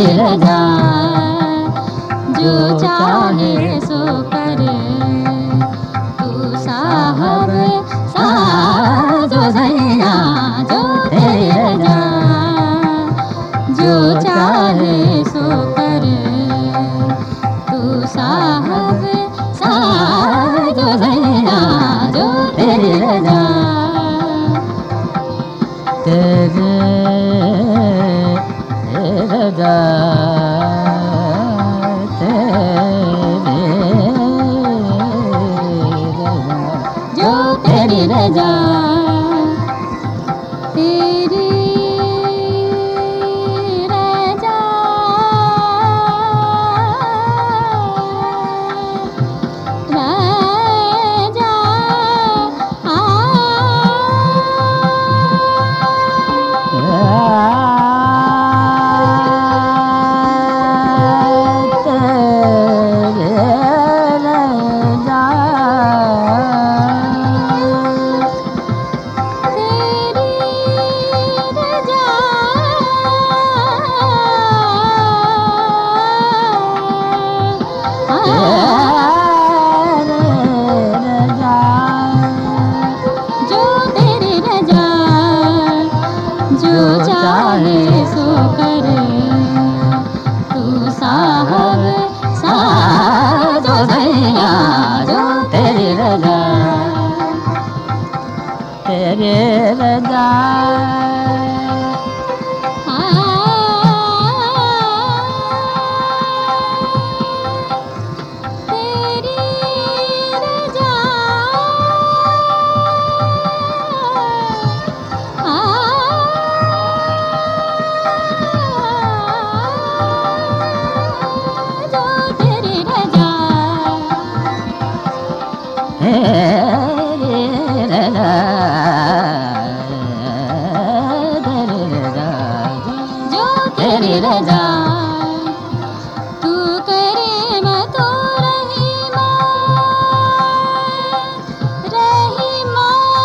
तेरी रजा, जो चाहे सो करे, तू साहब साजो सैया, जो तेरी रजा, जो चाहे सो करे, तू साहब साजो सैया, जो तेरी रजा। तेरे रजा, जो तेरी रजा, तेरी रजा, रजा, जो तेरी रजा, जो चाहे सो करे, तू साहब साजो सैया, जो तेरी रजा, तेरे रजा, तेरी रजा, जो तेरी रजा, तेरे रजा, तेरे रजा, जो तेरी रजा, तू करे मैं तो रहीमा, रहीमा,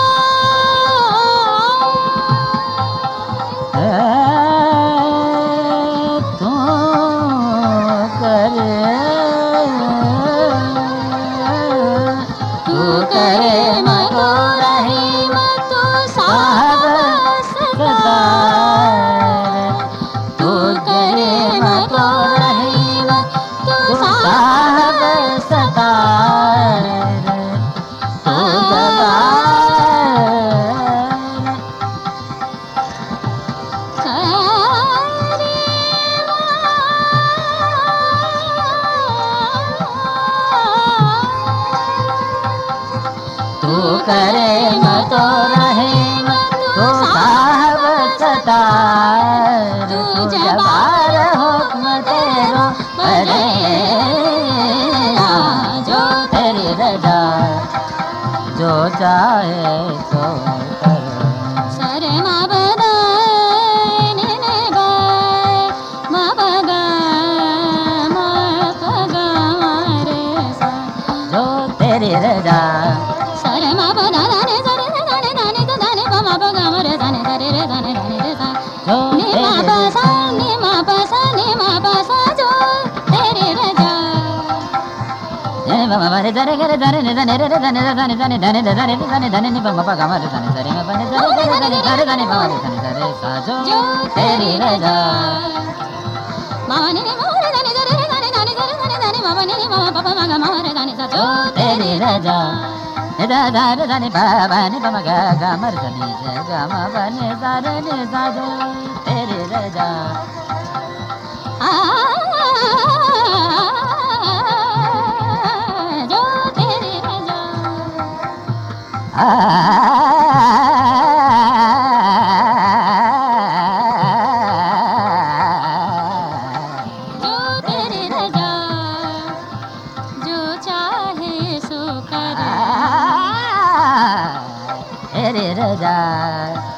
तू करे, तू करे मैं तो रहीमा, तू साहब सतार, तू करे मैं तो रहीमा, तू साहब सतार, तू तू करे मैं तो रहे तो साहब सतार, तू जबार हुक्म तेरो करे, जो तेरी रजा, जो चाहे सो करे। सरे मा बदा ने बाय, मा बगा मा पगा रे सा, जो तेरी रजा, सरे मा बदा दाने सरे दाने दाने तो दाने मा बगा रे दाने सरे रे दाने दाने रे सा, जो ने मा पा सा ने मा पा सा ने मा पा सा, जो तेरी रजा, बाबा रे दाने करे दाने ने दाने रे दाने दाने दाने दाने दाने दाने दाने ने बाबा गा मा रे दाने सरे मा बने दाने दाने दाने दाने बाबा रे दाने दाने सा, जो तेरी रजा, मामा ने मोरे दाने सरे रे दाने दाने सरे दाने दाने मामा ने मामा पापा मागा मा रे दाने सा, जो तेरी रजा, दा दा रे दाने बाबा ने बाबा गा मा रे दाने गा मा बने सारे ने सा, जो तेरी रजा, जो तेरी रजा, जो तेरी रजा, जो चाहे सो करे, तेरी रजा।